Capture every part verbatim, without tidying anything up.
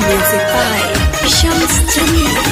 Music by Shams Jamil.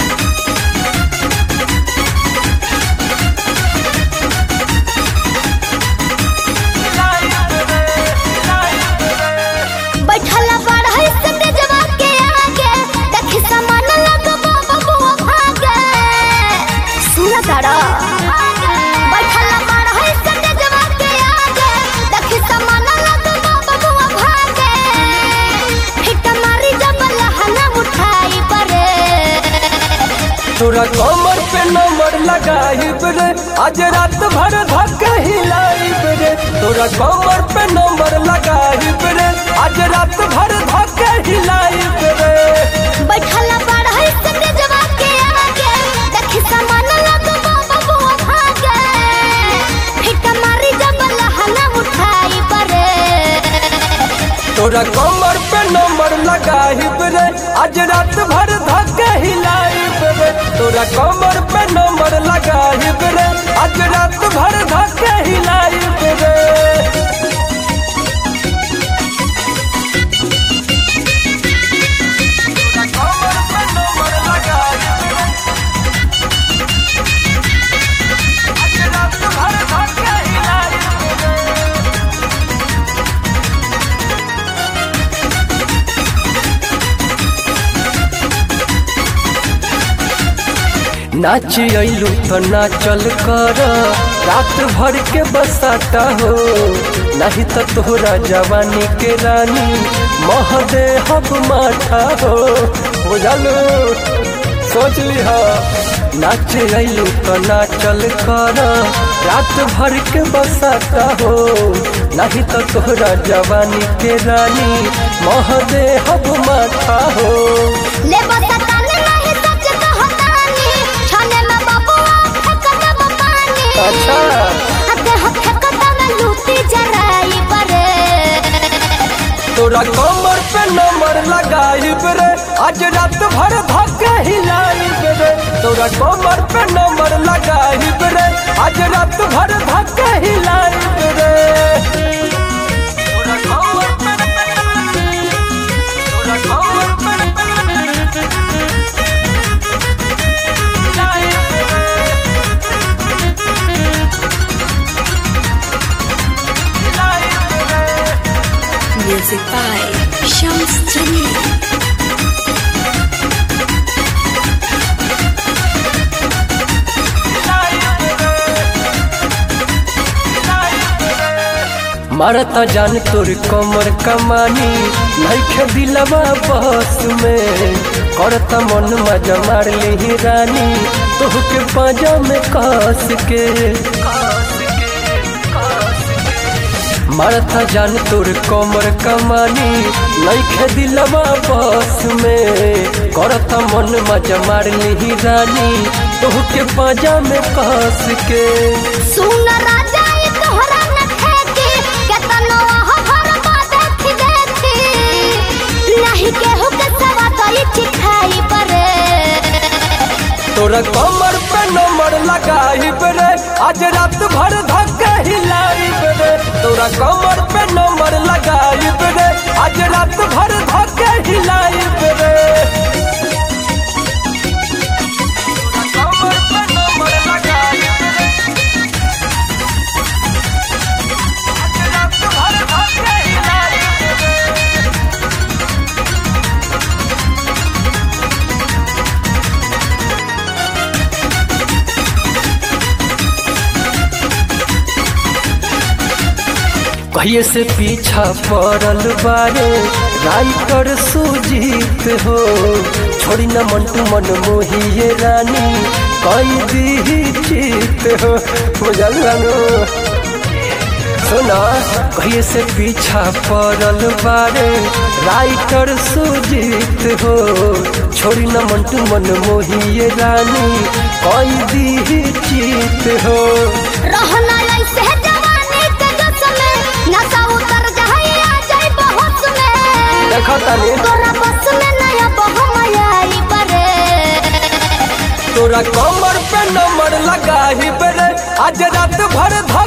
तोरा कमर पे number लगाइब रे आज रात भर धक्का हिलाइब रे। तोरा कमर पे नंबर लगाइब रे आज रात भर धक्का हिलाइब रे। बैठल पढ़ाई से जवा के आगे देखी सामान लगबो बबुआ भागे फिट मारी जब लहना उठाई परे। तोरा कमर पे नंबर लगाइब रे आज रात भर धक्का हिलाइब रे। तोरा कमर पे नंबर लगाइब रे आज रात भर धक्का हिलाइब रे। नाच अइलू तो नाचल कर रात भर के बसाता हो नहीं तो तोहरा जवानी के रानी मह दे हब माथा हो बुझलू सोच लिहा। नाच अइलू तो नाचल कर रात भर के बसाता हो नहीं तो तोहरा जवानी के रानी मह दे हब माथा हो। ले बसता नहीं सच कहतानी छने में बबुआ फेंकत पानी। अच्छा अते हाथ फेंकत में लूटी जराई परे। तोरा कमर पे नंबर लगाइब रे आज रात भर धक्का हिलाइब रे। तोरा कमर पे नंबर लगाइब रे आज रात भर धक्का हिलाइब रे। तोरा कमर पे तोरा कमर पे Music by Shams Jamil. मारता जान तोर कमर कमानी नइखे दिलवा बस में करता मन मजा मार ली रानी तोहके पाजा में कस के। मारता जान तोर कमर कमानी नइखे दिलवा बस में करता मन मजा मार ली रानी तोहके पाजा में कस के। सुन राजा ये तोहरा न ठेकी केतनो हर बात देखी देखी नहीं केहू के सवा तोई चिखाई परे। तोरा कमर पे नंबर लगाइब रे आज रात भर धक्का हिलाइब रे। तोरा कमर पे नंबर लगाइब रे आज रात भर धक्का हिलाइब रे। कमर पे नंबर लगाइब रे आज रात भर धक्का हिलाइब रे। कहिए से पीछा पड़ल बारे राइटर सुजीत हो छोड़ी न मंटू मन मोहिए रानी कई दी चित हो बुझल सुना। कहिए से पीछा पड़ल बारे राइटर सुजीत हो छोड़ी न मंटू मन मोहिए रानी कई दी चित हो। रहना ऐसे जवानी के जस में नशा उतर जाए आ जाए बहुत में। देखा तानी तोरा बस में नया बहमाई परे। तोरा कमर पे नंबर लगाइब रे आज रात भर धक्का